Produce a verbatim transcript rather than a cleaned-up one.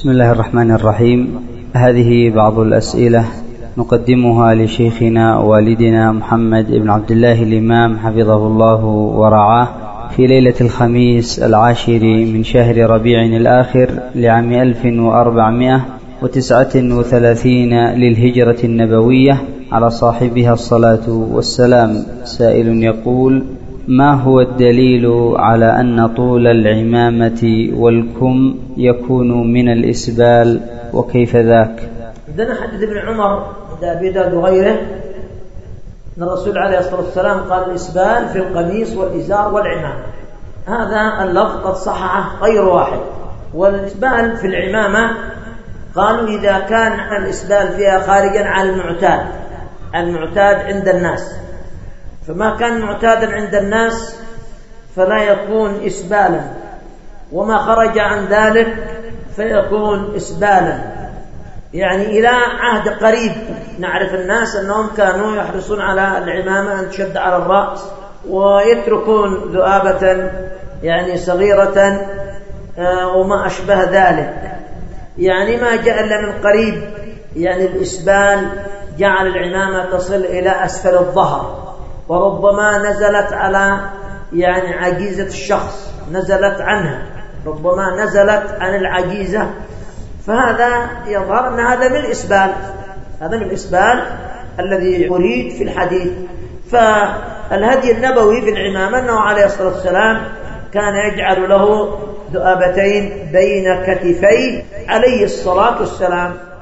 بسم الله الرحمن الرحيم. هذه بعض الأسئلة نقدمها لشيخنا والدنا محمد بن عبد الله الإمام حفظه الله ورعاه في ليلة الخميس العاشر من شهر ربيع الآخر لعام ألف وأربعمائة وتسعة وثلاثين للهجرة النبوية على صاحبها الصلاة والسلام. سائل يقول: ما هو الدليل على أن طول العمامة والكم يكون من الإسبال وكيف ذاك؟ عندنا حديث ابن عمر عند أبي داود وغيره أن الرسول عليه الصلاة والسلام قال: الإسبال في القميص والإزار والعمامة. هذا اللفظ قد صححه غير واحد. والإسبال في العمامة قالوا إذا كان الإسبال فيها خارجا عن المعتاد المعتاد عند الناس، فما كان معتادا عند الناس فلا يكون إسبالا، وما خرج عن ذلك فيكون إسبالا. يعني إلى عهد قريب نعرف الناس أنهم كانوا يحرصون على العمامة أن تشد على الرأس ويتركون ذؤابة يعني صغيرة وما أشبه ذلك. يعني ما جاء إلا من قريب، يعني الإسبال جعل العمامة تصل إلى أسفل الظهر، وربما نزلت على يعني عجيزة الشخص، نزلت عنها، ربما نزلت عن العجيزة، فهذا يظهر أن هذا من الإسبال، هذا من الإسبال الذي أريد في الحديث. فالهدي النبوي في العمامة أنه عليه الصلاة والسلام كان يجعل له ذؤابتين بين كتفيه عليه الصلاة والسلام.